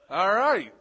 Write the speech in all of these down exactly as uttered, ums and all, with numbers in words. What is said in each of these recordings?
All right.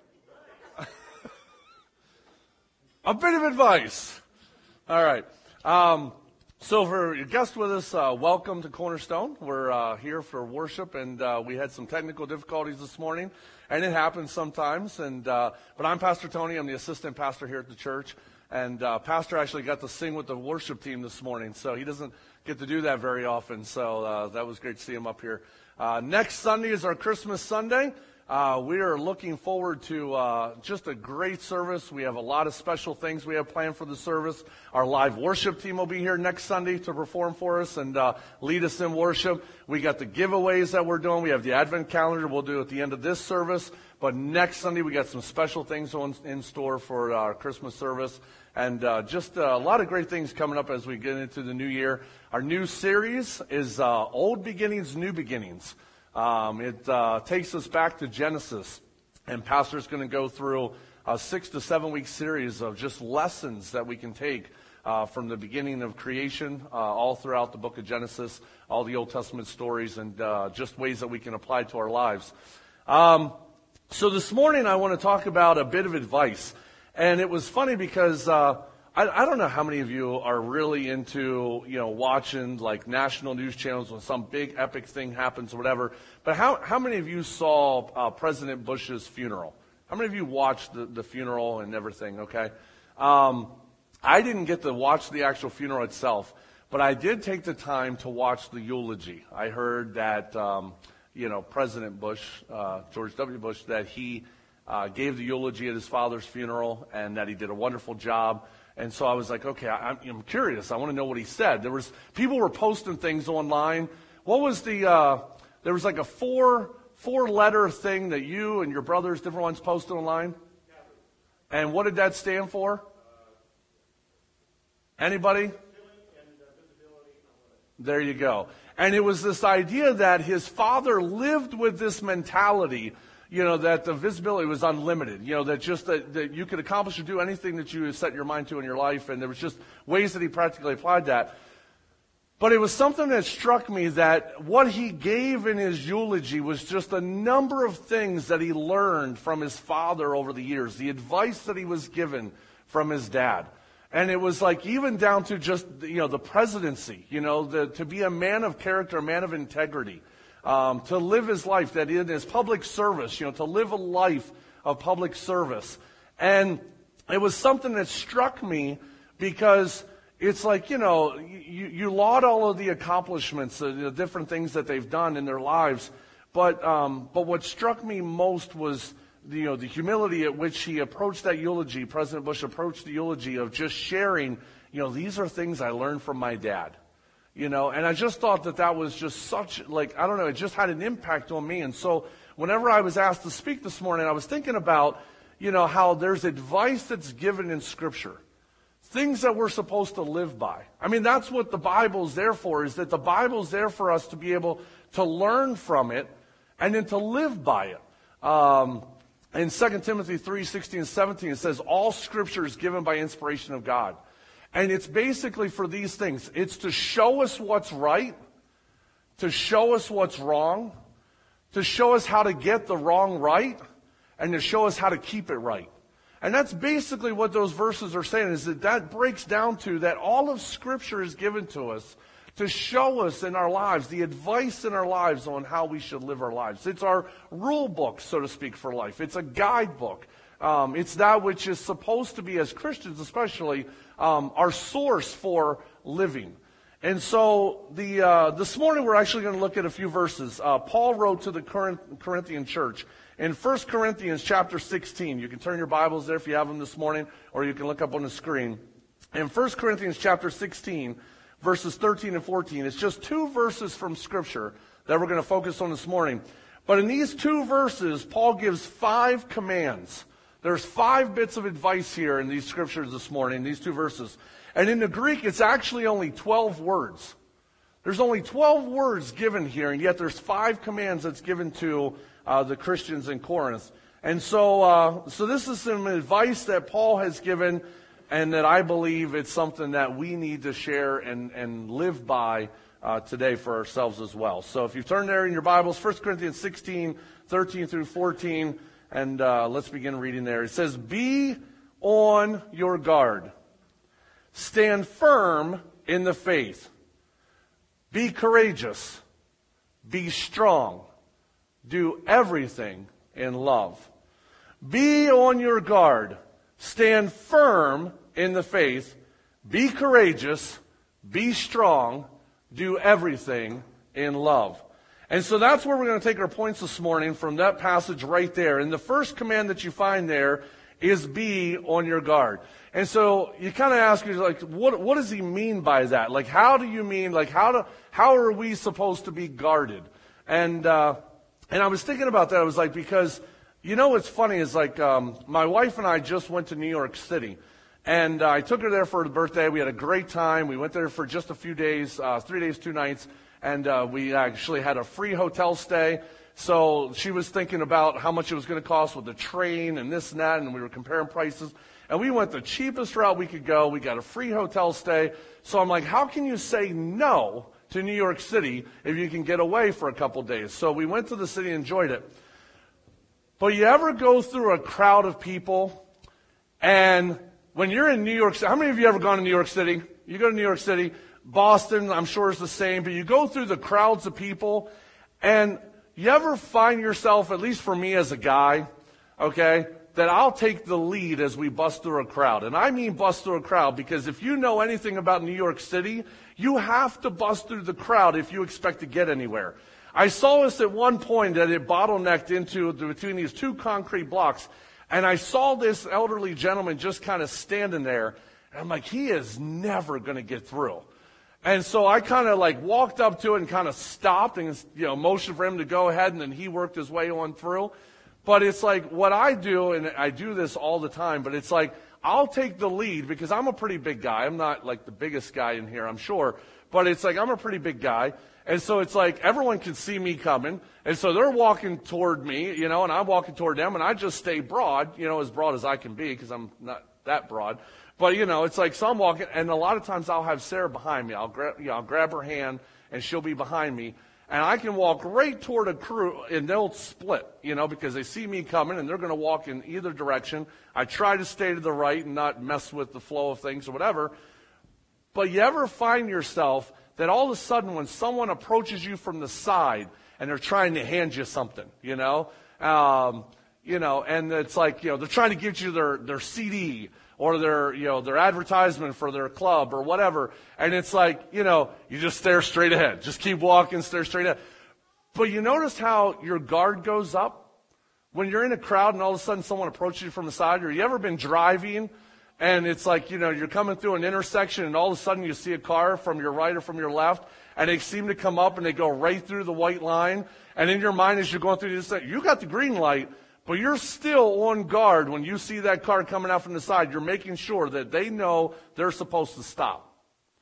A bit of advice. All right. Um, so for your guests with us, uh, welcome to Cornerstone. We're uh, here for worship, and uh, we had some technical difficulties this morning, and it happens sometimes. And uh, but I'm Pastor Tony. I'm the assistant pastor here at the church, and uh, Pastor actually got to sing with the worship team this morning, so he doesn't get to do that very often. So uh, that was great to see him up here. Uh, next Sunday is our Christmas Sunday. Uh, we are looking forward to uh, just a great service. We have a lot of special things we have planned for the service. Our live worship team will be here next Sunday to perform for us and uh, lead us in worship. We got the giveaways that we're doing. We have the Advent calendar we'll do at the end of this service. But next Sunday we got some special things on, in store for our Christmas service. And uh, just uh, a lot of great things coming up as we get into the new year. Our new series is uh, Old Beginnings, New Beginnings. Um, it uh, takes us back to Genesis, and Pastor's going to go through a six to seven week series of just lessons that we can take uh, from the beginning of creation, uh, all throughout the book of Genesis, all the Old Testament stories, and uh, just ways that we can apply to our lives. Um, so this morning I want to talk about a bit of advice, and it was funny because uh, I, I don't know how many of you are really into, you know, watching like national news channels when some big epic thing happens or whatever. But how, how many of you saw uh, President Bush's funeral? How many of you watched the, the funeral and everything, okay? Um, I didn't get to watch the actual funeral itself, but I did take the time to watch the eulogy. I heard that, um, you know, President Bush, uh, George W. Bush, that he uh, gave the eulogy at his father's funeral and that he did a wonderful job. And so I was like, okay, I, I'm curious. I want to know what he said. There was people were posting things online. What was the? Uh, there was like a four four letter thing that you and your brothers, different ones, posted online. And what did that stand for? Anybody? There you go. And it was this idea that his father lived with this mentality, you know, that the visibility was unlimited, you know, that just that, that you could accomplish or do anything that you set your mind to in your life, and there was just ways that he practically applied that. But it was something that struck me that what he gave in his eulogy was just a number of things that he learned from his father over the years, the advice that he was given from his dad. And it was like even down to just, you know, the presidency, you know, the, to be a man of character, a man of integrity. Um, to live his life, that in his public service, you know, to live a life of public service. And it was something that struck me because it's like, you know, you, you laud all of the accomplishments, uh, the different things that they've done in their lives. But um, but what struck me most was, you know, the humility at which he approached that eulogy. President Bush approached the eulogy of just sharing, you know, these are things I learned from my dad. You know, and I just thought that that was just such, like, I don't know, it just had an impact on me. And so whenever I was asked to speak this morning, I was thinking about, you know, how there's advice that's given in Scripture. Things that we're supposed to live by. I mean, that's what the Bible's there for, is that the Bible's there for us to be able to learn from it and then to live by it. Um, in Second Timothy three, sixteen and seventeen, it says, all Scripture is given by inspiration of God. And it's basically for these things. It's to show us what's right, to show us what's wrong, to show us how to get the wrong right, and to show us how to keep it right. And that's basically what those verses are saying, is that that breaks down to that all of Scripture is given to us to show us in our lives, the advice in our lives on how we should live our lives. It's our rule book, so to speak, for life. It's a guidebook. Um, it's that which is supposed to be, as Christians especially, um, our source for living. And so the uh, this morning we're actually going to look at a few verses. Uh, Paul wrote to the Corinthian church in First Corinthians chapter sixteen. You can turn your Bibles there if you have them this morning, or you can look up on the screen. In First Corinthians chapter sixteen, verses thirteen and fourteen, it's just two verses from Scripture that we're going to focus on this morning. But in these two verses, Paul gives five commands. There's five bits of advice here in these scriptures this morning, these two verses. And in the Greek, it's actually only twelve words. There's only twelve words given here, and yet there's five commands that's given to uh, the Christians in Corinth. And so, uh, so this is some advice that Paul has given, and that I believe it's something that we need to share and, and live by uh, today for ourselves as well. So if you turn there in your Bibles, First Corinthians sixteen, thirteen through fourteen, and uh, let's begin reading there. It says, "Be on your guard. Stand firm in the faith. Be courageous. Be strong. Do everything in love." Be on your guard. Stand firm in the faith. Be courageous. Be strong. Do everything in love. And so that's where we're going to take our points this morning, from that passage right there. And the first command that you find there is be on your guard. And so you kind of ask yourself, like, what, what does he mean by that? Like, how do you mean, like, how do, how are we supposed to be guarded? And, uh, and I was thinking about that. I was like, because, you know, what's funny is, like, um, my wife and I just went to New York City. And uh, I took her there for her birthday. We had a great time. We went there for just a few days, uh, three days, two nights. And uh, we actually had a free hotel stay. So she was thinking about how much it was going to cost with the train and this and that. And we were comparing prices. And we went the cheapest route we could go. We got a free hotel stay. So I'm like, how can you say no to New York City if you can get away for a couple days? So we went to the city and enjoyed it. But you ever go through a crowd of people, and when you're in New York City, how many of you ever gone to New York City? You go to New York City, Boston, I'm sure is the same, but you go through the crowds of people, and you ever find yourself, at least for me as a guy, okay, that I'll take the lead as we bust through a crowd. And I mean bust through a crowd, because if you know anything about New York City, you have to bust through the crowd if you expect to get anywhere. I saw this at one point that it bottlenecked into between these two concrete blocks, and I saw this elderly gentleman just kind of standing there, and I'm like, he is never going to get through. And so I kind of like walked up to it and kind of stopped and, you know, motioned for him to go ahead, and then he worked his way on through. But it's like what I do, and I do this all the time, but it's like I'll take the lead because I'm a pretty big guy. I'm not like the biggest guy in here, I'm sure, but it's like I'm a pretty big guy. And so it's like everyone can see me coming, and so they're walking toward me, you know, and I'm walking toward them, and I just stay broad, you know, as broad as I can be, because I'm not that broad. But, you know, it's like, so I'm walking, and a lot of times I'll have Sarah behind me. I'll grab, you know, I'll grab her hand, and she'll be behind me, and I can walk right toward a crew, and they'll split, you know, because they see me coming, and they're going to walk in either direction. I try to stay to the right and not mess with the flow of things or whatever. But you ever find yourself that all of a sudden when someone approaches you from the side and they're trying to hand you something, you know, um, you know, and it's like, you know, they're trying to get you their, their C D or their, you know, their advertisement for their club or whatever. And it's like, you know, you just stare straight ahead. Just keep walking, stare straight ahead. But you notice how your guard goes up when you're in a crowd and all of a sudden someone approaches you from the side. Or you ever been driving and it's like, you know, you're coming through an intersection and all of a sudden you see a car from your right or from your left, and they seem to come up and they go right through the white line. And in your mind as you're going through this, you got the green light, but you're still on guard when you see that car coming out from the side. You're making sure that they know they're supposed to stop.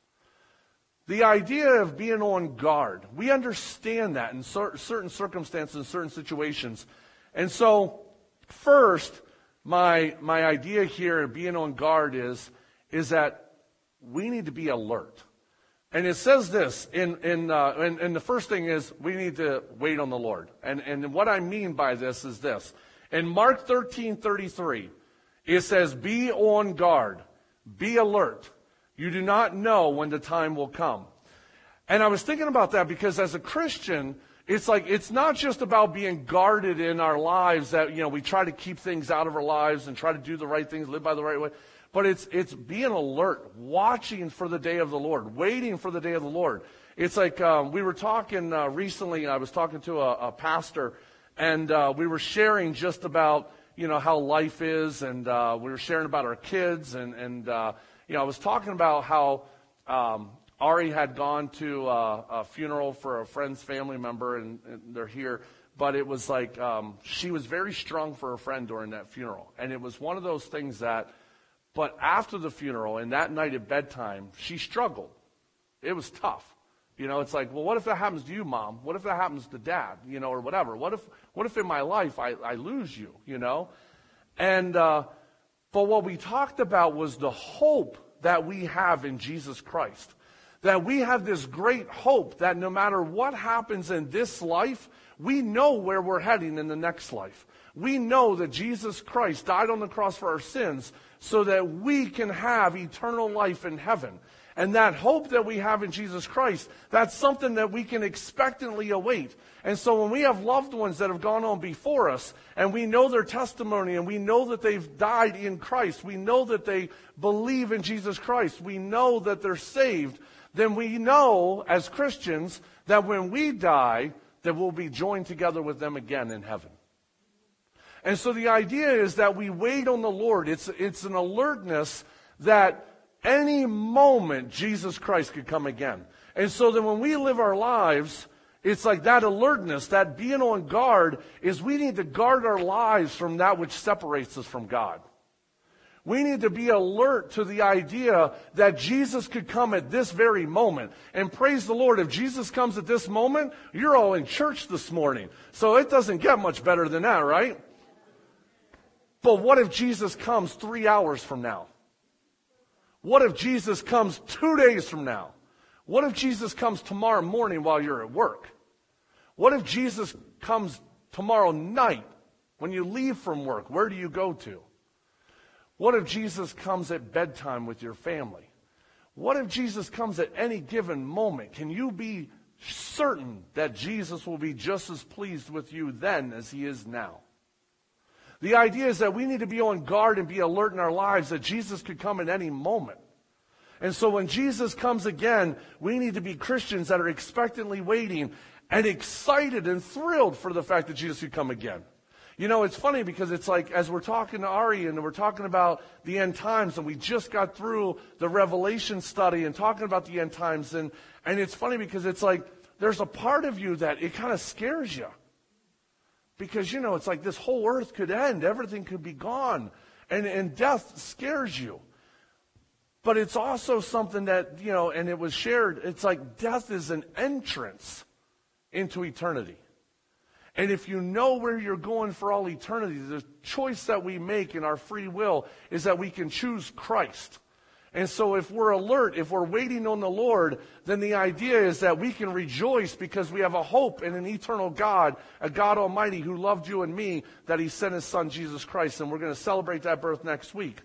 The idea of being on guard, we understand that in cer- certain circumstances, in certain situations. And so, first, My my idea here of being on guard is, is that we need to be alert. And it says this, in, in, uh, and, and the first thing is we need to wait on the Lord. And, and what I mean by this is this. In Mark thirteen thirty-three, it says, be on guard, be alert. You do not know when the time will come. And I was thinking about that because as a Christian, it's like, it's not just about being guarded in our lives that, you know, we try to keep things out of our lives and try to do the right things, live by the right way. But it's it's being alert, watching for the day of the Lord, waiting for the day of the Lord. It's like um, we were talking uh, recently, I was talking to a, a pastor, and uh, we were sharing just about, you know, how life is, and uh, we were sharing about our kids, and, and uh, you know, I was talking about how um, Ari had gone to uh, a funeral for a friend's family member, and, and they're here. But it was like um, she was very strong for her friend during that funeral. And it was one of those things that, but after the funeral and that night at bedtime, she struggled. It was tough. You know, it's like, well, what if that happens to you, Mom? What if that happens to Dad, you know, or whatever? What if what if in my life I, I lose you, you know? And uh, but what we talked about was the hope that we have in Jesus Christ. That we have this great hope that no matter what happens in this life, we know where we're heading in the next life. We know that Jesus Christ died on the cross for our sins so that we can have eternal life in heaven. And that hope that we have in Jesus Christ, that's something that we can expectantly await. And so when we have loved ones that have gone on before us, and we know their testimony, and we know that they've died in Christ, we know that they believe in Jesus Christ, we know that they're saved, then we know as Christians that when we die, that we'll be joined together with them again in heaven. And so the idea is that we wait on the Lord. It's, it's an alertness that any moment Jesus Christ could come again. And so that when we live our lives, it's like that alertness, that being on guard, is we need to guard our lives from that which separates us from God. We need to be alert to the idea that Jesus could come at this very moment. And praise the Lord, if Jesus comes at this moment, you're all in church this morning. So it doesn't get much better than that, right? But what if Jesus comes three hours from now? What if Jesus comes two days from now? What if Jesus comes tomorrow morning while you're at work? What if Jesus comes tomorrow night when you leave from work? Where do you go to? What if Jesus comes at bedtime with your family? What if Jesus comes at any given moment? Can you be certain that Jesus will be just as pleased with you then as he is now? The idea is that we need to be on guard and be alert in our lives that Jesus could come at any moment. And so when Jesus comes again, we need to be Christians that are expectantly waiting and excited and thrilled for the fact that Jesus could come again. You know, it's funny because it's like as we're talking to Ari and we're talking about the end times, and we just got through the Revelation study and talking about the end times, and, and it's funny because it's like there's a part of you that it kind of scares you. Because, you know, it's like this whole earth could end. Everything could be gone. And, and death scares you. But it's also something that, you know, and it was shared, it's like death is an entrance into eternity. And if you know where you're going for all eternity, the choice that we make in our free will is that we can choose Christ. And so if we're alert, if we're waiting on the Lord, then the idea is that we can rejoice because we have a hope in an eternal God, a God Almighty who loved you and me, that he sent his son Jesus Christ. And we're going to celebrate that birth next week.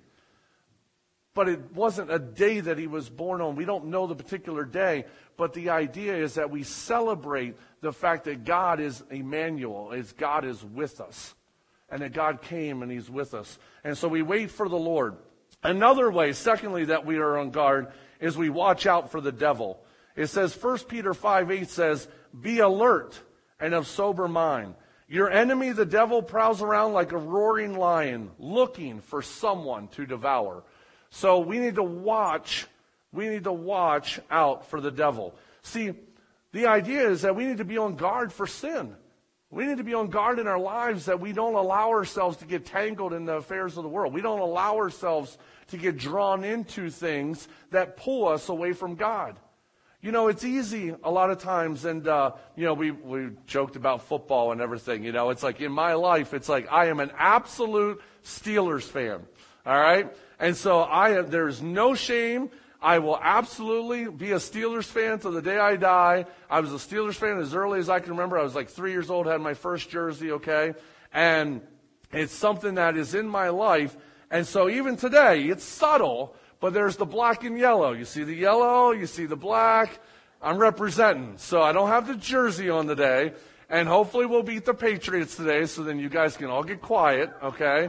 But it wasn't a day that he was born on. We don't know the particular day. But the idea is that we celebrate the fact that God is Emmanuel, is God is with us. And that God came and he's with us. And so we wait for the Lord. Another way, secondly, that we are on guard is we watch out for the devil. It says, First Peter five eight says, be alert and of sober mind. Your enemy, the devil, prowls around like a roaring lion, looking for someone to devour. So we need to watch, we need to watch out for the devil. See, the idea is that we need to be on guard for sin. We need to be on guard in our lives that we don't allow ourselves to get tangled in the affairs of the world. We don't allow ourselves to get drawn into things that pull us away from God. You know, it's easy a lot of times, and, uh, you know, we, we joked about football and everything. You know, it's like in my life, it's like I am an absolute Steelers fan, all right? And so I there's no shame. I will absolutely be a Steelers fan till the day I die. I was a Steelers fan as early as I can remember. I was like three years old, had my first jersey, okay? And it's something that is in my life. And so even today, it's subtle, but there's the black and yellow. You see the yellow, you see the black. I'm representing. So I don't have the jersey on today. And hopefully we'll beat the Patriots today, so then you guys can all get quiet, okay?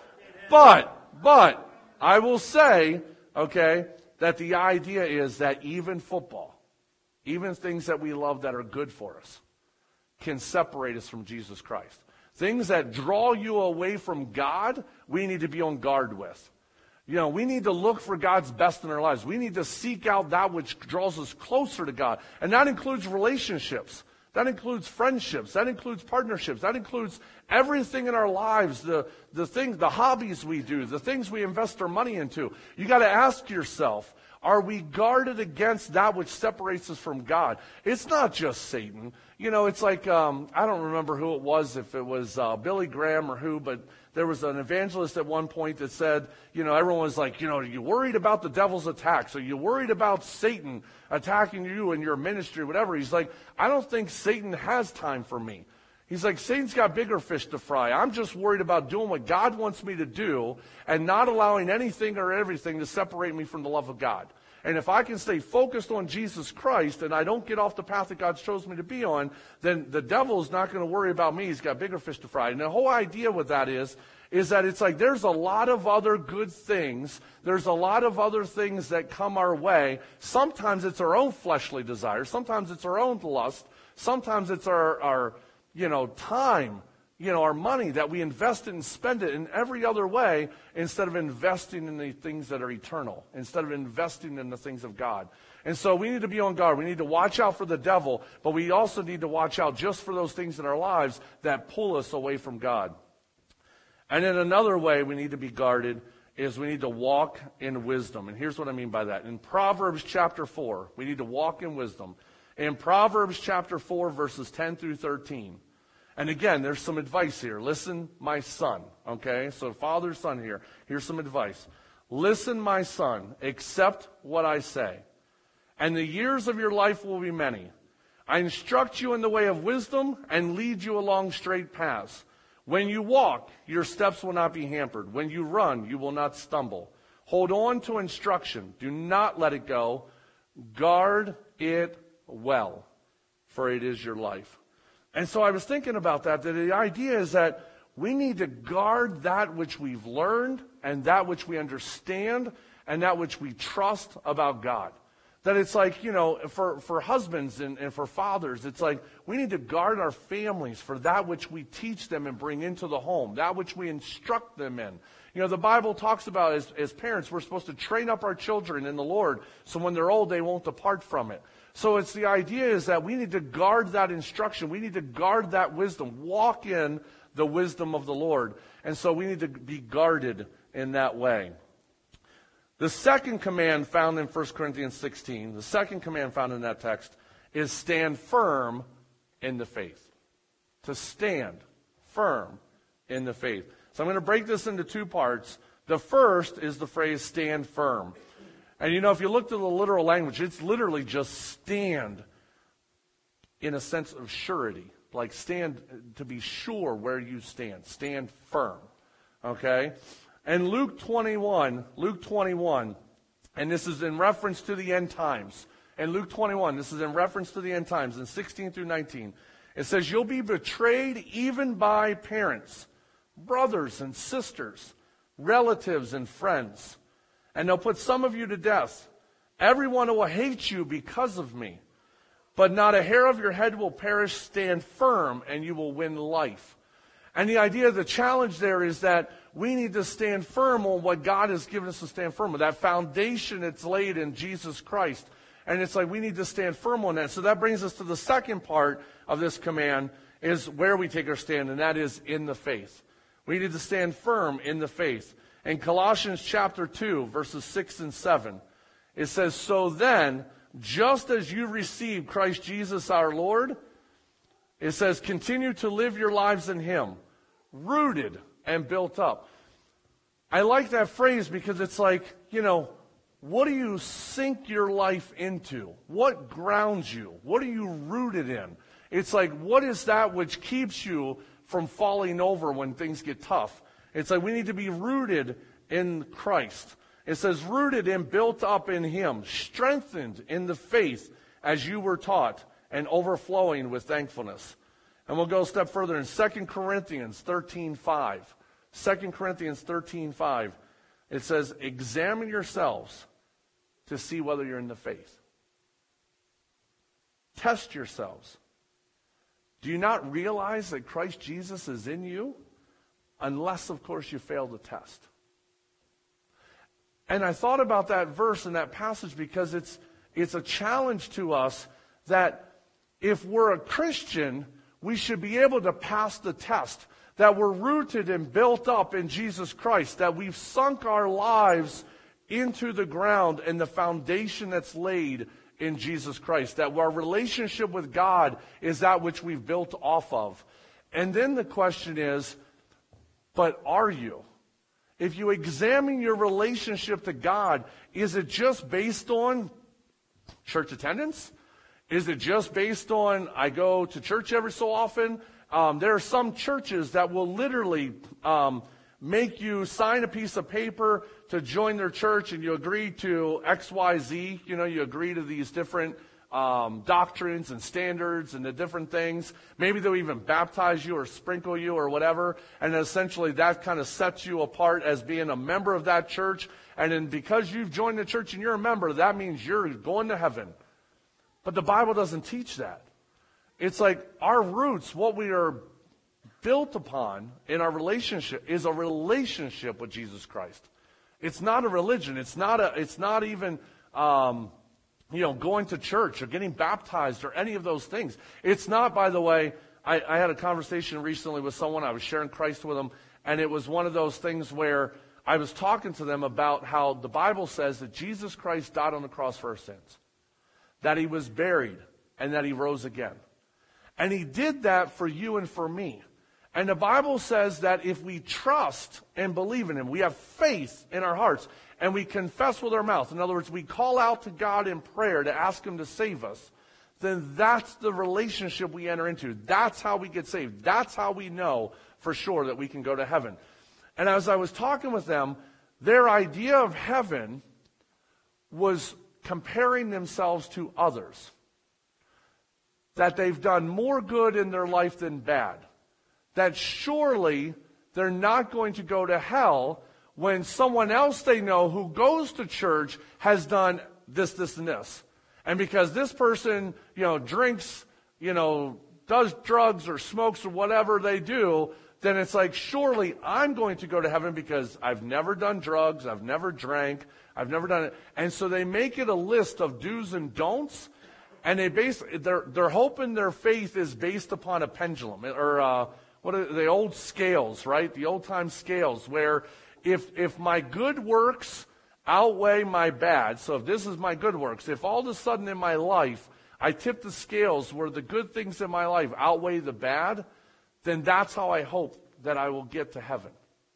But, but, I will say, okay, that the idea is that even football, even things that we love that are good for us, can separate us from Jesus Christ. Things that draw you away from God, we need to be on guard with. You know, we need to look for God's best in our lives. We need to seek out that which draws us closer to God. And that includes relationships. That includes friendships. That includes partnerships. That includes everything in our lives, the, the things, the hobbies we do, the things we invest our money into. You got to ask yourself, are we guarded against that which separates us from God? It's not just Satan. You know, it's like, um, I don't remember who it was, if it was uh, Billy Graham or who, but there was an evangelist at one point that said, you know, everyone was like, you know, are you worried about the devil's attacks? Are you worried about Satan attacking you in your ministry or whatever? He's like, I don't think Satan has time for me. He's like, Satan's got bigger fish to fry. I'm just worried about doing what God wants me to do and not allowing anything or everything to separate me from the love of God. And if I can stay focused on Jesus Christ and I don't get off the path that God's chosen me to be on, then the devil's not going to worry about me. He's got bigger fish to fry. And the whole idea with that is, is that it's like there's a lot of other good things. There's a lot of other things that come our way. Sometimes it's our own fleshly desires. Sometimes it's our own lust. Sometimes it's our, our you know, time, you know, our money that we invest it and spend it in every other way instead of investing in the things that are eternal, instead of investing in the things of God. And so we need to be on guard. We need to watch out for the devil, but we also need to watch out just for those things in our lives that pull us away from God. And in another way we need to be guarded is we need to walk in wisdom. And here's what I mean by that. In Proverbs chapter four, we need to walk in wisdom. In Proverbs chapter four, verses ten through thirteen. And again, there's some advice here. Listen, my son. Okay? So father, son here. Here's some advice. Listen, my son, accept what I say. And the years of your life will be many. I instruct you in the way of wisdom and lead you along straight paths. When you walk, your steps will not be hampered. When you run, you will not stumble. Hold on to instruction. Do not let it go. Guard it well, for it is your life. And so I was thinking about that, that the idea is that we need to guard that which we've learned and that which we understand and that which we trust about God. That it's like, you know, for, for husbands and, and for fathers, it's like we need to guard our families for that which we teach them and bring into the home, that which we instruct them in. You know, the Bible talks about as, as parents, we're supposed to train up our children in the Lord so when they're old, they won't depart from it. So it's the idea is that we need to guard that instruction. We need to guard that wisdom, walk in the wisdom of the Lord. And so we need to be guarded in that way. The second command found in First Corinthians sixteen, the second command found in that text is stand firm in the faith. To stand firm in the faith. So I'm going to break this into two parts. The first is the phrase stand firm. And you know, if you look to the literal language, it's literally just stand in a sense of surety. Like stand to be sure where you stand. Stand firm. Okay? And Luke twenty-one, Luke twenty-one, and this is in reference to the end times. And Luke twenty-one, this is in reference to the end times, in sixteen through nineteen. It says, you'll be betrayed even by parents, brothers and sisters, relatives and friends. And they'll put some of you to death. Everyone will hate you because of me. But not a hair of your head will perish. Stand firm and you will win life. And the idea, the challenge there is that we need to stand firm on what God has given us to stand firm on. That foundation that's laid in Jesus Christ. And it's like we need to stand firm on that. So that brings us to the second part of this command is where we take our stand. And that is in the faith. We need to stand firm in the faith. In Colossians chapter two, verses six and seven, it says, so then, just as you received Christ Jesus our Lord, it says, continue to live your lives in Him, rooted and built up. I like that phrase because it's like, you know, what do you sink your life into? What grounds you? What are you rooted in? It's like, what is that which keeps you from falling over when things get tough? It's like we need to be rooted in Christ. It says rooted and built up in Him, strengthened in the faith as you were taught, and overflowing with thankfulness. And we'll go a step further in Second Corinthians thirteen five. Second Corinthians thirteen five. It says, examine yourselves to see whether you're in the faith. Test yourselves. Do you not realize that Christ Jesus is in you? Unless, of course, you fail the test. And I thought about that verse and that passage because it's it's a challenge to us that if we're a Christian, we should be able to pass the test. That we're rooted and built up in Jesus Christ. That we've sunk our lives into the ground and the foundation that's laid in Jesus Christ. That our relationship with God is that which we've built off of. And then the question is, but are you? If you examine your relationship to God, is it just based on church attendance? Is it just based on I go to church every so often Um, there are some churches that will literally um, make you sign a piece of paper to join their church, and you agree to X, Y, Z. You know, you agree to these different um, doctrines and standards and the different things. Maybe they'll even baptize you or sprinkle you or whatever, and essentially that kind of sets you apart as being a member of that church. And then because you've joined the church and you're a member, that means you're going to heaven. But the Bible doesn't teach that. It's like our roots, what we are built upon in our relationship is a relationship with Jesus Christ. It's not a religion. It's not a. It's not even, um, you know, going to church or getting baptized or any of those things. It's not, by the way, I, I had a conversation recently with someone. I was sharing Christ with them, and it was one of those things where I was talking to them about how the Bible says that Jesus Christ died on the cross for our sins, that he was buried, and that he rose again. And he did that for you and for me. And the Bible says that if we trust and believe in him, we have faith in our hearts, and we confess with our mouth, in other words, we call out to God in prayer to ask him to save us, then that's the relationship we enter into. That's how we get saved. That's how we know for sure that we can go to heaven. And as I was talking with them, their idea of heaven was comparing themselves to others, that they've done more good in their life than bad, that surely they're not going to go to hell when someone else they know who goes to church has done this, this, and this. And because this person, you know, drinks, you know, does drugs or smokes or whatever they do, then it's like, surely I'm going to go to heaven because I've never done drugs, I've never drank, I've never done it. And so they make it a list of do's and don'ts, and they base, they're, they're hoping their faith is based upon a pendulum, or uh, what are the old scales, right? The old-time scales, where if if my good works outweigh my bad, so if this is my good works, if all of a sudden in my life I tip the scales where the good things in my life outweigh the bad, then that's how I hope that I will get to heaven.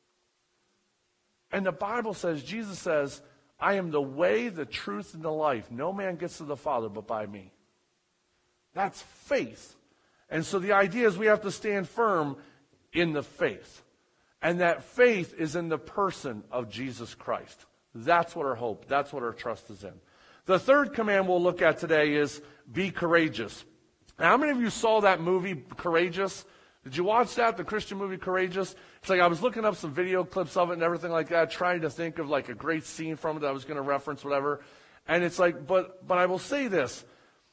And the Bible says, Jesus says, I am the way, the truth, and the life. No man gets to the Father but by me. That's faith. And so the idea is we have to stand firm in the faith. And that faith is in the person of Jesus Christ. That's what our hope, that's what our trust is in. The third command we'll look at today is be courageous. Now, how many of you saw that movie, Courageous? Did you watch that, the Christian movie Courageous? It's like I was looking up some video clips of it and everything like that, trying to think of like a great scene from it that I was going to reference, whatever. And it's like, but but I will say this.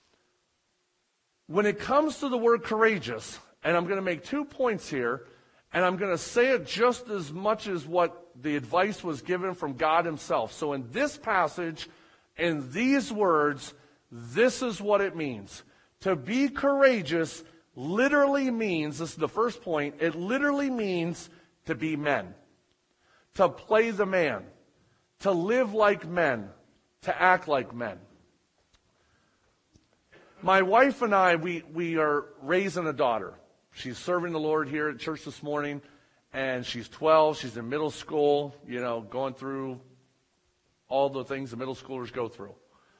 When it comes to the word courageous, and I'm going to make two points here, and I'm going to say it just as much as what the advice was given from God himself. So in this passage, in these words, this is what it means. To be courageous literally means, this is the first point, it literally means to be men, to play the man, to live like men, to act like men. My wife and I, we, we are raising a daughter. She's serving the Lord here at church this morning, and she's twelve. She's in middle school, you know, going through all the things the middle schoolers go through.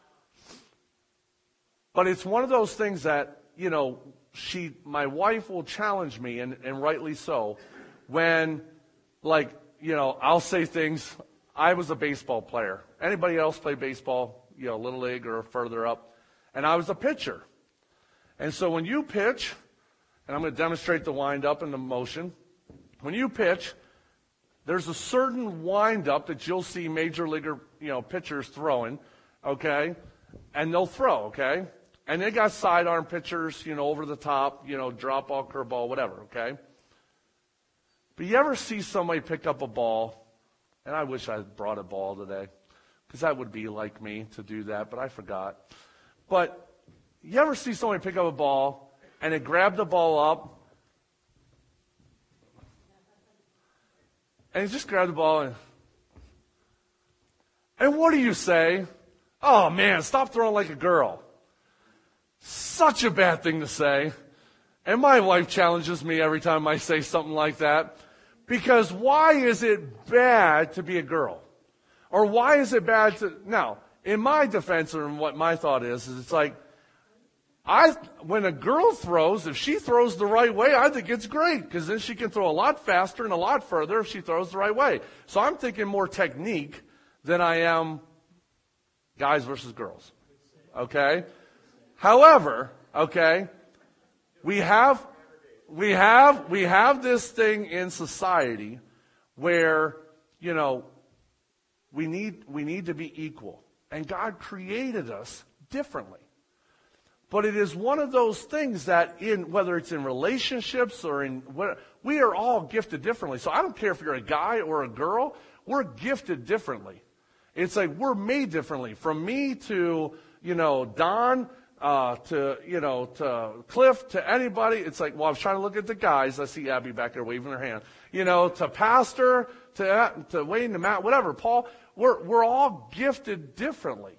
But it's one of those things that, you know, she, my wife will challenge me, and, and rightly so, when, like, you know, I'll say things. I was a baseball player. Anybody else play baseball, you know, little league or further up? And I was a pitcher. And so when you pitch, and I'm going to demonstrate the wind-up and the motion. When you pitch, there's a certain wind-up that you'll see major leaguer, you know, pitchers throwing, okay? And they'll throw, okay? And they got sidearm pitchers, you know, over the top, you know, drop ball, curve ball, whatever, okay? But you ever see somebody pick up a ball, and I wish I had brought a ball today, because that would be like me to do that, but I forgot. But you ever see somebody pick up a ball, and they grab the ball up, and they just grab the ball, and, and what do you say? Oh, man, stop throwing like a girl. Such a bad thing to say. And my wife challenges me every time I say something like that. Because why is it bad to be a girl? Or why is it bad to... Now, in my defense, or what my thought is, is it's like, I, when a girl throws, if she throws the right way, I think it's great, because then she can throw a lot faster and a lot further if she throws the right way. So I'm thinking more technique than I am guys versus girls. Okay? However, okay, we have, we have, we have this thing in society where, you know, we need, we need to be equal. And God created us differently. But it is one of those things that in, whether it's in relationships or in, what, we are all gifted differently. So I don't care if you're a guy or a girl, we're gifted differently. It's like we're made differently. From me to, you know, Don, uh, to, you know, to Cliff, to anybody. It's like, well, I was trying to look at the guys. I see Abby back there waving her hand. You know, to Pastor, to, to Wayne, to Matt, whatever, Paul. We're, we're all gifted differently.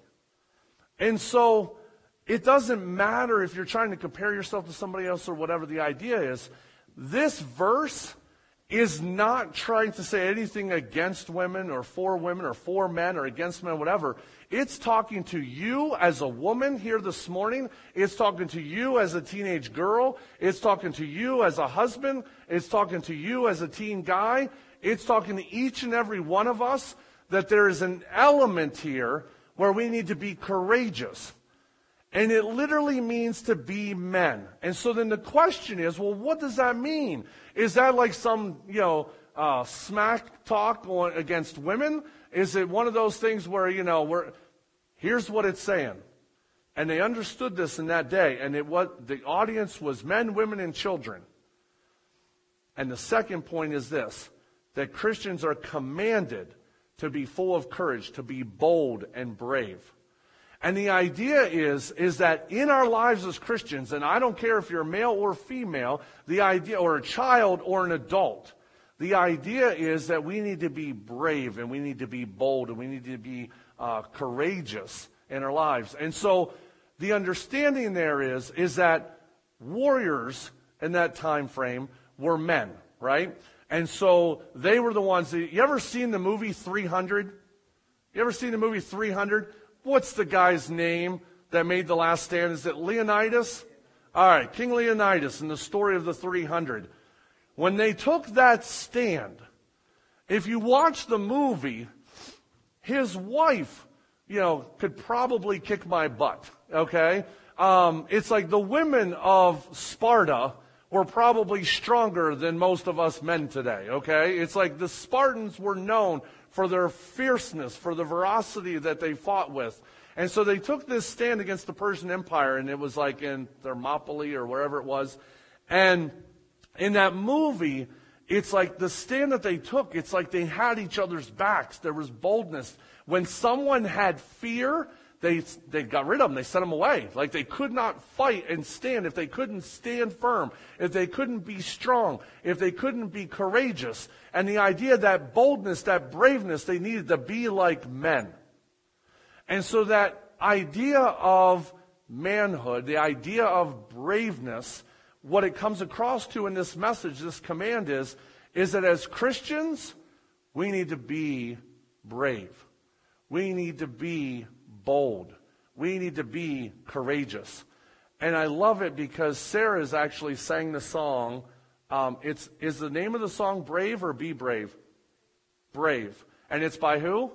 And so, it doesn't matter if you're trying to compare yourself to somebody else or whatever the idea is. This verse is not trying to say anything against women or for women or for men or against men, whatever. It's talking to you as a woman here this morning. It's talking to you as a teenage girl. It's talking to you as a husband. It's talking to you as a teen guy. It's talking to each and every one of us that there is an element here where we need to be courageous. And it literally means to be men. And so then the question is, well, what does that mean? Is that like some, you know, uh, smack talk on, against women? Is it one of those things where, you know, we're, here's what it's saying. And they understood this in that day. And it was, the audience was men, women, and children. And the second point is this, that Christians are commanded to be full of courage, to be bold and brave. And the idea is, is that in our lives as Christians, and I don't care if you're male or female, the idea, or a child or an adult, the idea is that we need to be brave and we need to be bold and we need to be uh, courageous in our lives. And so the understanding there is, is that warriors in that time frame were men, right? And so they were the ones that, you ever seen the movie three hundred? You ever seen the movie three hundred? What's the guy's name that made the last stand? Is it Leonidas? All right, King Leonidas in the story of the three hundred. When they took that stand, if you watch the movie, his wife, you know, could probably kick my butt, okay? Um, it's like the women of Sparta were probably stronger than most of us men today, okay? It's like the Spartans were known for their fierceness, for the ferocity that they fought with. And so they took this stand against the Persian Empire, and it was like in Thermopylae or wherever it was. And in that movie, it's like the stand that they took, it's like they had each other's backs. There was boldness. When someone had fear, they they got rid of them. They sent them away. Like they could not fight and stand if they couldn't stand firm, if they couldn't be strong, if they couldn't be courageous. And the idea that boldness, that braveness, they needed to be like men. And so that idea of manhood, the idea of braveness, what it comes across to in this message, this command is, is that as Christians, we need to be brave. We need to be bold. We need to be courageous. And I love it because Sarah's actually sang the song. Um, it's is the name of the song Brave or Be Brave? Brave. And it's by who?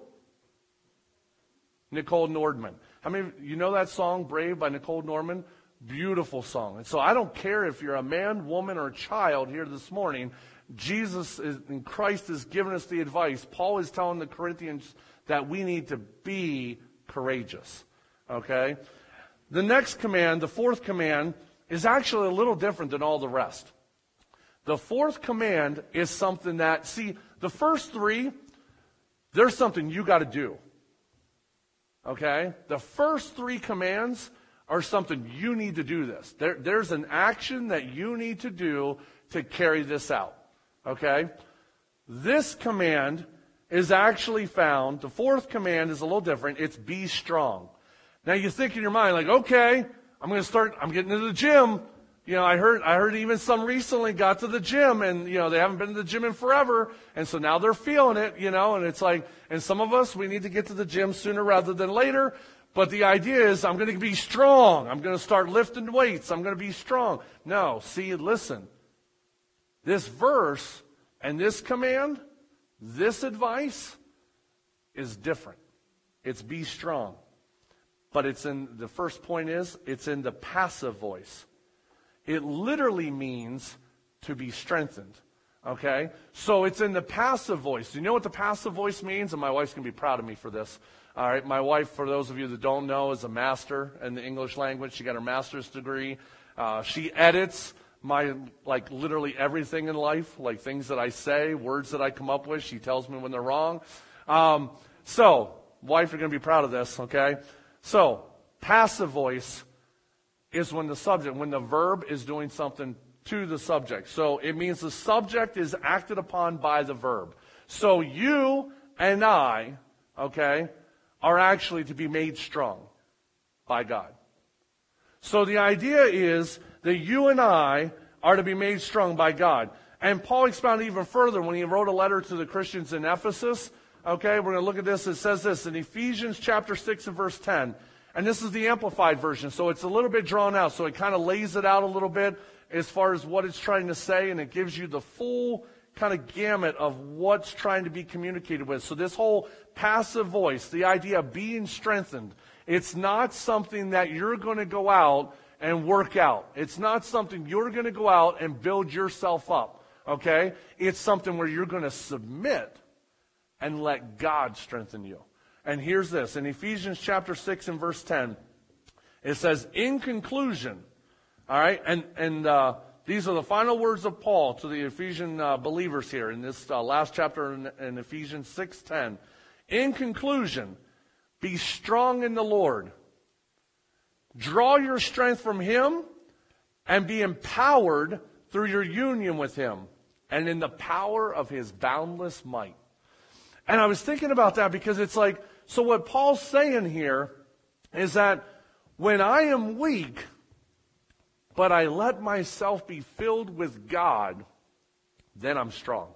Nicole Nordman. How many of you know that song, Brave, by Nicole Nordman? Beautiful song. And so I don't care if you're a man, woman, or child here this morning. Jesus is, and Christ has given us the advice. Paul is telling the Corinthians that we need to be courageous. Okay? The next command, the fourth command, is actually a little different than all the rest. The fourth command is something that, see, the first three, there's something you got to do. Okay? The first three commands are something you need to do this. There, there's an action that you need to do to carry this out. Okay? This command is actually found, the fourth command is a little different. It's be strong. Now you think in your mind, like, okay, I'm going to start, I'm getting to the gym. You know, I heard, I heard even some recently got to the gym and, you know, they haven't been to the gym in forever. And so now they're feeling it, you know, and it's like, and some of us, we need to get to the gym sooner rather than later. But the idea is I'm going to be strong. I'm going to start lifting weights. I'm going to be strong. No, see, listen. This verse and this command, this advice is different. It's be strong. But it's in, the first point is, it's in the passive voice. It literally means to be strengthened. Okay? So it's in the passive voice. Do you know what the passive voice means? And my wife's going to be proud of me for this. All right, my wife, for those of you that don't know, is a master in the English language. She got her master's degree. Uh, she edits my, like, literally everything in life, like things that I say, words that I come up with. She tells me when they're wrong. Um, so, wife, you're going to be proud of this, okay? So, passive voice is when the subject, when the verb is doing something to the subject. So, it means the subject is acted upon by the verb. So, you and I, okay, are actually to be made strong by God. So the idea is that you and I are to be made strong by God. And Paul expounded even further when he wrote a letter to the Christians in Ephesus. Okay, we're going to look at this. It says this in Ephesians chapter six and verse ten. And this is the Amplified version, so it's a little bit drawn out. So it kind of lays it out a little bit as far as what it's trying to say, and it gives you the full kind of gamut of what's trying to be communicated with. So this whole passive voice, the idea of being strengthened, it's not something that you're going to go out and work out. It's not something you're going to go out and build yourself up, okay? It's something where you're going to submit and let God strengthen you. And here's this. In Ephesians chapter six and verse ten, it says, in conclusion, all right, and, and, uh, these are the final words of Paul to the Ephesian uh, believers here in this uh, last chapter in, in Ephesians six ten. In conclusion, be strong in the Lord. Draw your strength from Him and be empowered through your union with Him and in the power of His boundless might. And I was thinking about that because it's like, so what Paul's saying here is that when I am weak, but I let myself be filled with God, then I'm strong.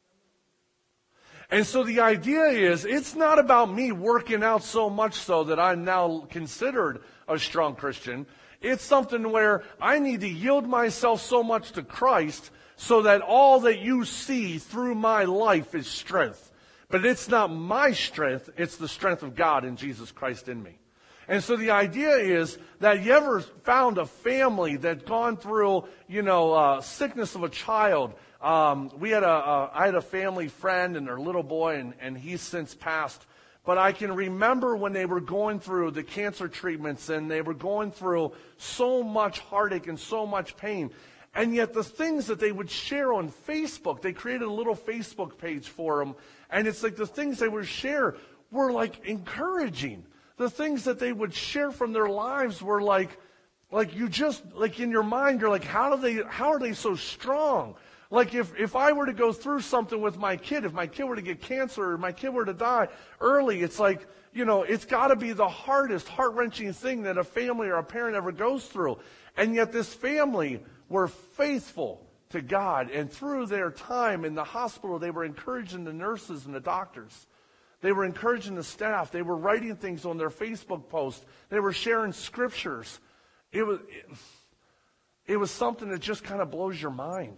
And so the idea is, it's not about me working out so much so that I'm now considered a strong Christian. It's something where I need to yield myself so much to Christ so that all that you see through my life is strength. But it's not my strength, it's the strength of God in Jesus Christ in me. And so the idea is that you ever found a family that gone through, you know, uh, sickness of a child. Um, we had a, a, I had a family friend and their little boy, and, and he's since passed. But I can remember when they were going through the cancer treatments and they were going through so much heartache and so much pain. And yet the things that they would share on Facebook, they created a little Facebook page for them. And it's like the things they would share were like encouraging. The things that they would share from their lives were like, like you just, like in your mind, you're like, how do they, how are they so strong? Like if, if I were to go through something with my kid, if my kid were to get cancer or my kid were to die early, it's like, you know, it's got to be the hardest, heart-wrenching thing that a family or a parent ever goes through. And yet this family were faithful to God. And through their time in the hospital, they were encouraging the nurses and the doctors. They were encouraging the staff. They were writing things on their Facebook posts. They were sharing scriptures. It was, it, it was something that just kind of blows your mind.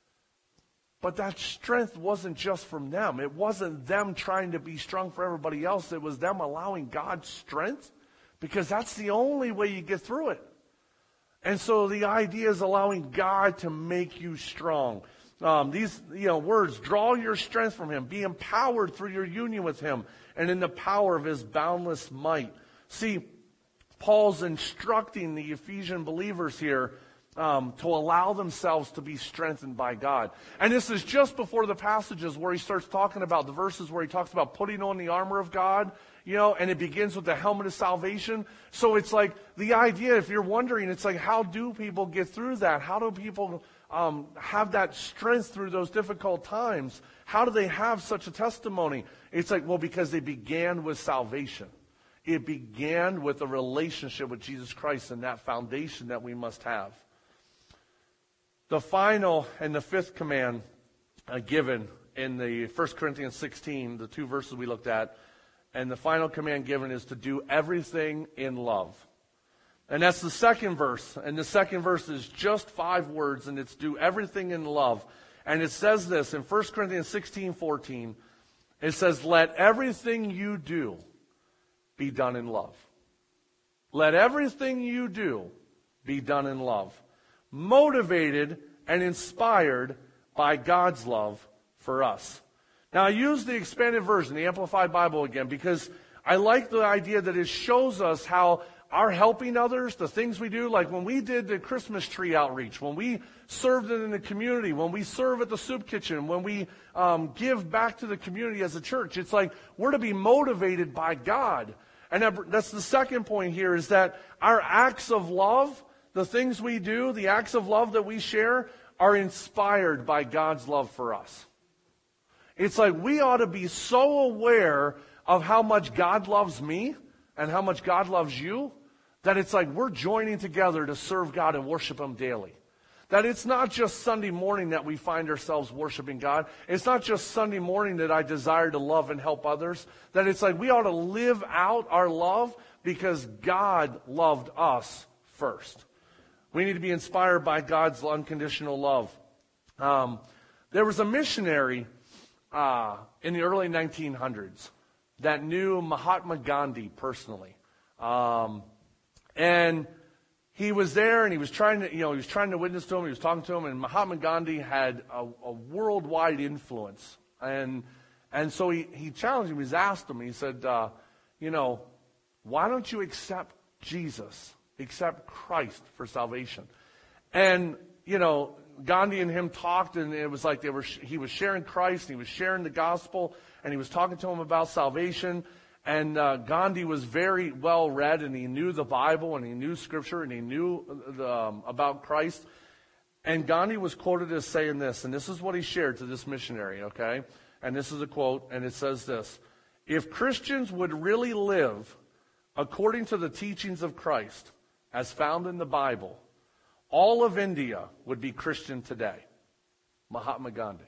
But that strength wasn't just from them. It wasn't them trying to be strong for everybody else. It was them allowing God's strength, because that's the only way you get through it. And so the idea is allowing God to make you strong. Um, these, you know, words, draw your strength from Him, be empowered through your union with Him, and in the power of His boundless might. See, Paul's instructing the Ephesian believers here um, to allow themselves to be strengthened by God. And this is just before the passages where he starts talking about, the verses where he talks about putting on the armor of God, you know, and it begins with the helmet of salvation. So it's like the idea, if you're wondering, it's like, how do people get through that? How do people um, have that strength through those difficult times? How do they have such a testimony? It's like, well, because they began with salvation. It began with a relationship with Jesus Christ and that foundation that we must have. The final and the fifth command uh, given in the First Corinthians sixteen, the two verses we looked at, And the final command given is to do everything in love. And that's the second verse. And the second verse is just five words, and it's do everything in love. And it says this in First Corinthians sixteen fourteen. It says, let everything you do be done in love. Let everything you do be done in love. Motivated and inspired by God's love for us. Now, I use the expanded version, the Amplified Bible again, because I like the idea that it shows us how our helping others, the things we do, like when we did the Christmas tree outreach, when we served in the community, when we serve at the soup kitchen, when we um, give back to the community as a church, it's like we're to be motivated by God. And that's the second point here, is that our acts of love, the things we do, the acts of love that we share, are inspired by God's love for us. It's like we ought to be so aware of how much God loves me and how much God loves you, that it's like we're joining together to serve God and worship Him daily. That it's not just Sunday morning that we find ourselves worshiping God. It's not just Sunday morning that I desire to love and help others. That it's like we ought to live out our love because God loved us first. We need to be inspired by God's unconditional love. Um, there was a missionary uh, in the early nineteen hundreds that knew Mahatma Gandhi personally. Um, and he was there and he was trying to, you know, he was trying to witness to him, he was talking to him, and Mahatma Gandhi had a, a worldwide influence. And and so he, he challenged him, he's asked him, he said, uh, you know, why don't you accept Jesus, accept Christ for salvation? And, you know, Gandhi and him talked, and it was like they were. He was sharing Christ, and he was sharing the gospel, and he was talking to him about salvation. And uh, Gandhi was very well read, and he knew the Bible, and he knew Scripture, and he knew the, um, about Christ. And Gandhi was quoted as saying this, and this is what he shared to this missionary, okay? And this is a quote, and it says this: if Christians would really live according to the teachings of Christ, as found in the Bible, all of India would be Christian today. Mahatma Gandhi.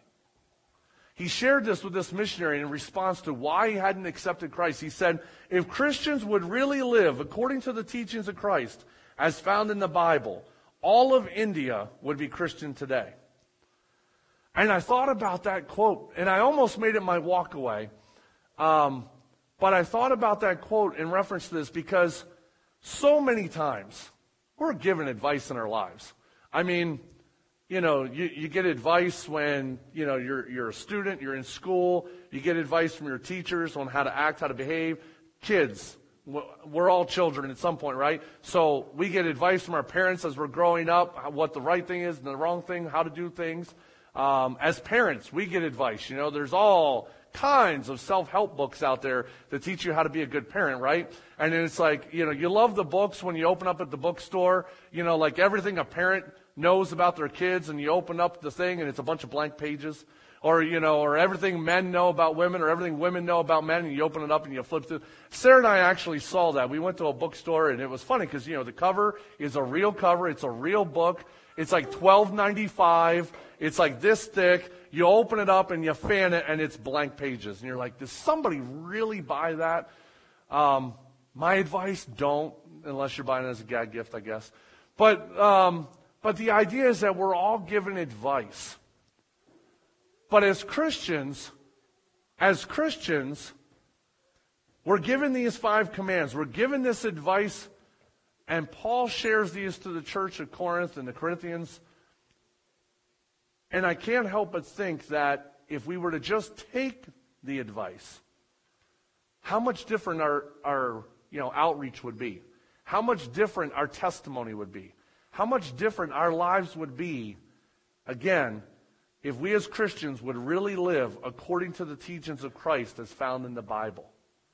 He shared this with this missionary in response to why he hadn't accepted Christ. He said, if Christians would really live according to the teachings of Christ, as found in the Bible, all of India would be Christian today. And I thought about that quote, and I almost made it my walk away. Um, but I thought about that quote in reference to this because so many times we're given advice in our lives. I mean, you know, you, you get advice when, you know, you're you're a student, you're in school. You get advice from your teachers on how to act, how to behave. Kids, we're all children at some point, right? So we get advice from our parents as we're growing up, what the right thing is and the wrong thing, how to do things. Um, as parents, we get advice. You know, there's all kinds of self-help books out there that teach you how to be a good parent, right? And then it's like, you know, you love the books when you open up at the bookstore, you know, like everything a parent knows about their kids, and you open up the thing and it's a bunch of blank pages. Or, you know, or everything men know about women, or everything women know about men, and you open it up and you flip through. Sarah and I actually saw that. We went to a bookstore, and it was funny because, you know, the cover is a real cover. It's a real book. It's like twelve ninety-five. It's like this thick. You open it up and you fan it, and it's blank pages. And you're like, does somebody really buy that? Um, my advice, don't, unless you're buying it as a gag gift, I guess. But um, but the idea is that we're all given advice. But as Christians, as Christians, we're given these five commands. We're given this advice, and Paul shares these to the church of Corinth and the Corinthians. And I can't help but think that if we were to just take the advice, how much different our, our you know, outreach would be. How much different our testimony would be. How much different our lives would be, again, if we as Christians would really live according to the teachings of Christ as found in the Bible.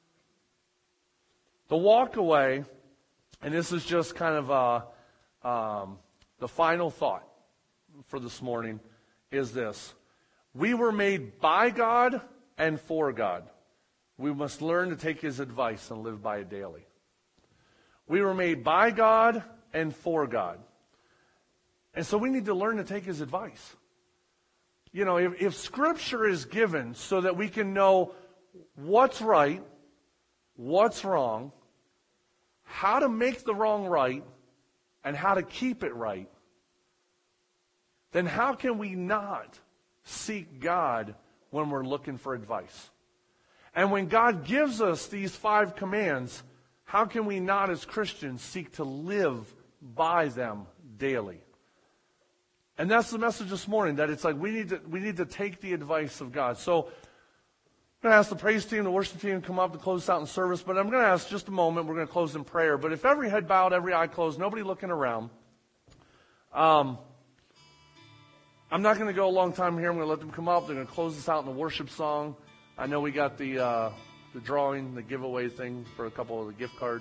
The walk away, and this is just kind of uh, um, the final thought for this morning, is this. We were made by God and for God. We must learn to take His advice and live by it daily. We were made by God and for God. And so we need to learn to take His advice. You know, if, if Scripture is given so that we can know what's right, what's wrong, how to make the wrong right, and how to keep it right, then how can we not seek God when we're looking for advice? And when God gives us these five commands, how can we not as Christians seek to live by them daily? And that's the message this morning, that it's like we need to we need to take the advice of God. So I'm going to ask the praise team, the worship team to come up to close us out in service, but I'm going to ask just a moment, we're going to close in prayer. But if every head bowed, every eye closed, nobody looking around, um, I'm not going to go a long time here. I'm going to let them come up. They're going to close us out in a worship song. I know we got the uh, the drawing, the giveaway thing for a couple of the gift cards.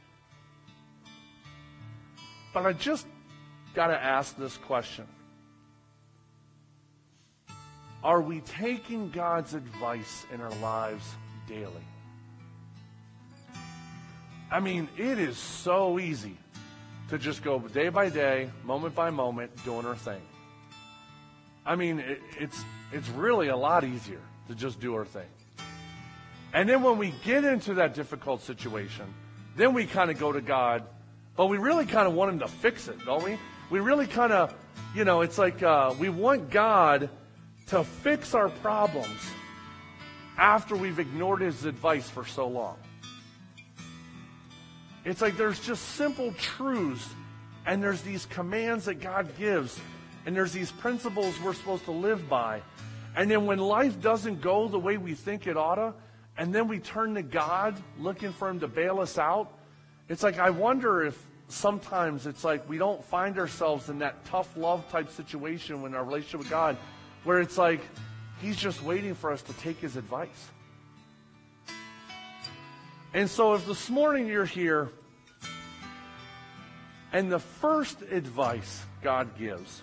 But I just got to ask this question. Are we taking God's advice in our lives daily? I mean, it is so easy to just go day by day, moment by moment, doing our thing. I mean, it, it's it's really a lot easier to just do our thing. And then when we get into that difficult situation, then we kind of go to God, but we really kind of want Him to fix it, don't we? We really kind of, you know, it's like uh, we want God to fix our problems after we've ignored His advice for so long. It's like there's just simple truths, and there's these commands that God gives, and there's these principles we're supposed to live by. And then when life doesn't go the way we think it oughta, and then we turn to God looking for Him to bail us out, it's like I wonder if sometimes it's like we don't find ourselves in that tough love type situation when our relationship with God, where it's like He's just waiting for us to take His advice. And so if this morning you're here, and the first advice God gives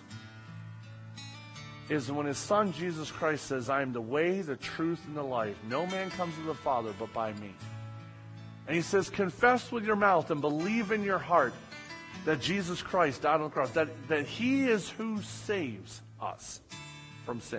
is when His Son Jesus Christ says, I am the way, the truth, and the life. No man comes to the Father but by me. And He says, confess with your mouth and believe in your heart that Jesus Christ died on the cross, that, that He is who saves us from sin.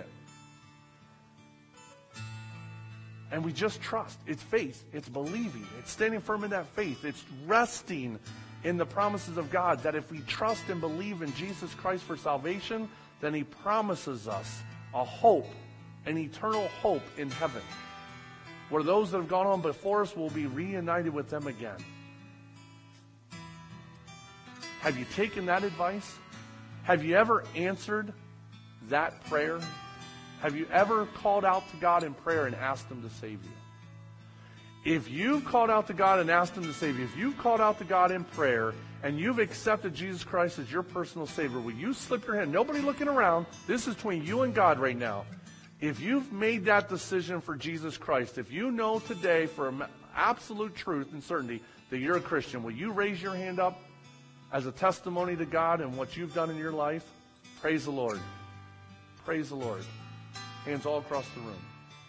And we just trust. It's faith. It's believing. It's standing firm in that faith. It's resting in the promises of God, that if we trust and believe in Jesus Christ for salvation, then He promises us a hope, an eternal hope in heaven, where those that have gone on before us will be reunited with them again. Have you taken that advice? Have you ever answered that prayer? Have you ever called out to God in prayer and asked Him to save you? If you've called out to God and asked Him to save you, if you've called out to God in prayer and you've accepted Jesus Christ as your personal Savior, will you slip your hand? Nobody looking around. This is between you and God right now. If you've made that decision for Jesus Christ, if you know today for absolute truth and certainty that you're a Christian, will you raise your hand up as a testimony to God and what you've done in your life? Praise the Lord. Praise the Lord. Hands all across the room.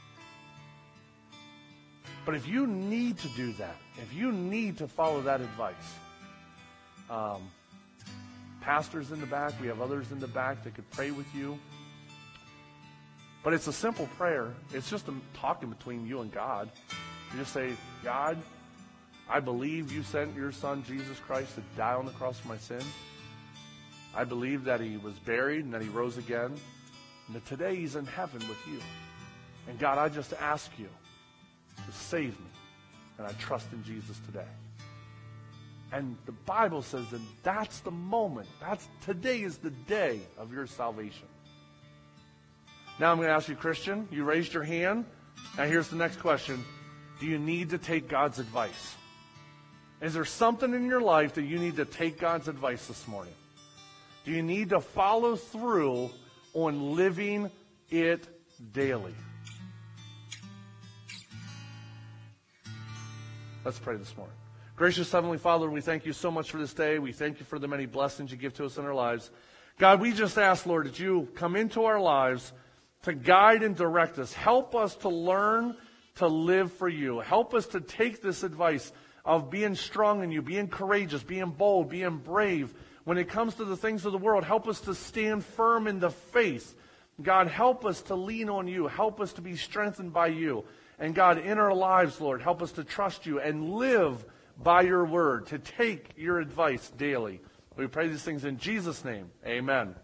But if you need to do that, if you need to follow that advice, um, pastors in the back, we have others in the back that could pray with you. But it's a simple prayer. It's just a talking between you and God. You just say, God, I believe you sent your Son, Jesus Christ, to die on the cross for my sin. I believe that He was buried and that He rose again, and that today He's in heaven with you. And God, I just ask you to save me, and I trust in Jesus today. And the Bible says that that's the moment. That's today is the day of your salvation. Now I'm going to ask you, Christian, you raised your hand. Now here's the next question. Do you need to take God's advice? Is there something in your life that you need to take God's advice this morning? Do you need to follow through on living it daily? Let's pray this morning. Gracious Heavenly Father, we thank you so much for this day. We thank you for the many blessings you give to us in our lives. God, we just ask, Lord, that you come into our lives to guide and direct us. Help us to learn to live for you. Help us to take this advice of being strong in you, being courageous, being bold, being brave. When it comes to the things of the world, help us to stand firm in the faith. God, help us to lean on you. Help us to be strengthened by you. And God, in our lives, Lord, help us to trust you and live by your word, to take your advice daily. We pray these things in Jesus' name. Amen.